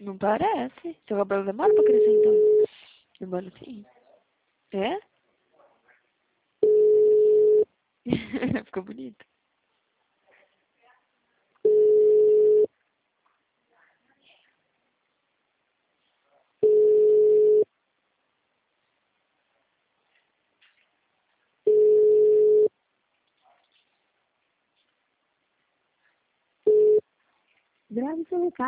Não parece. Seu cabelo demora pra crescer, então. Demora sim. É? Ficou bonito. Grave seu recado.